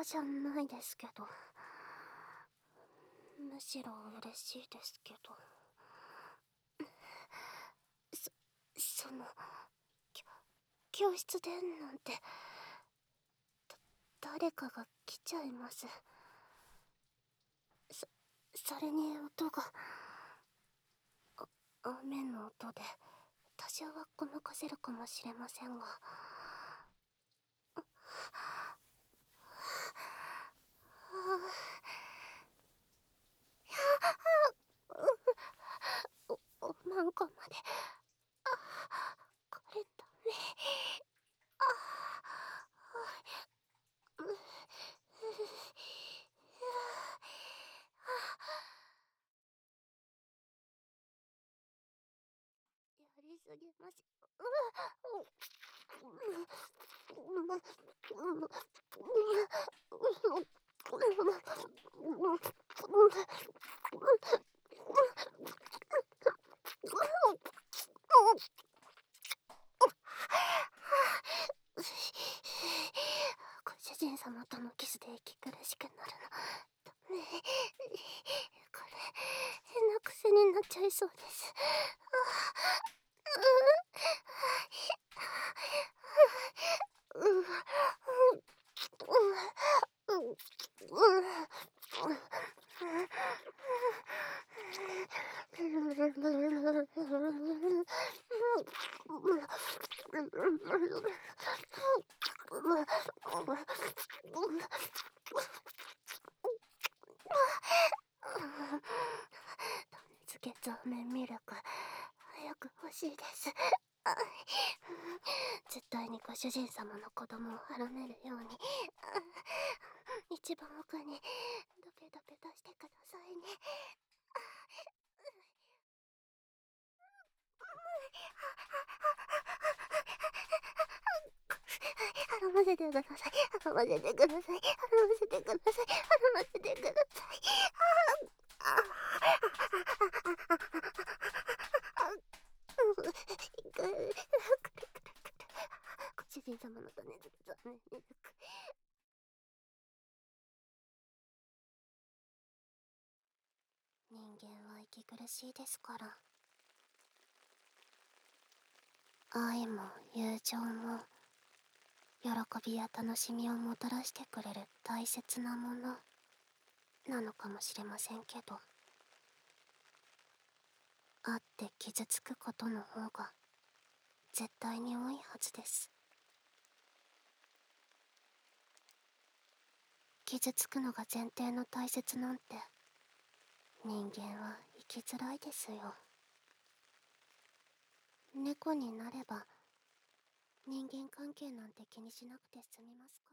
嫌じゃないですけど、むしろ嬉しいですけど。その、きょ教室でなんて、誰かが来ちゃいます。それに音が、雨の音で、多少はごまかせるかもしれませんが。マンコまで、これダメ。やりすぎまし。ご主人様とのキスで息苦しくなるのダメ。これ変な癖になっちゃいそうです。つけ増麺ミルク早く欲しいです。絶対にご主人様の子供をはらめるように一番奥にドペドペ出してくださいね。はらませてください。はらませてください。はらませてください。はらませてください。ご主人様の種付け残念。人間は息苦しいですから。愛も友情も喜びや楽しみをもたらしてくれる大切なものなのかもしれませんけど、会って傷つくことの方が絶対に多いはずです。傷つくのが前提の大切なんて人間は生きづらいですよ。猫になれば人間関係なんて気にしなくて済みますから。